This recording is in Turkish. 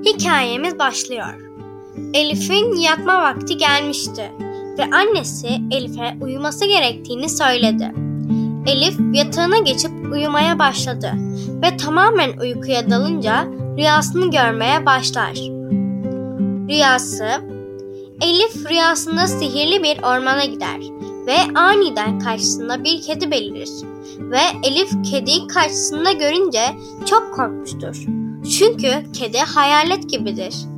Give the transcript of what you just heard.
Hikayemiz başlıyor. Elif'in yatma vakti gelmişti ve annesi Elif'e uyuması gerektiğini söyledi. Elif yatağına geçip uyumaya başladı ve tamamen uykuya dalınca rüyasını görmeye başlar. Elif rüyasında sihirli bir ormana gider ve aniden karşısında bir kedi belirir ve Elif kediyi karşısında görünce çok korkmuştur. Çünkü kedi hayalet gibidir.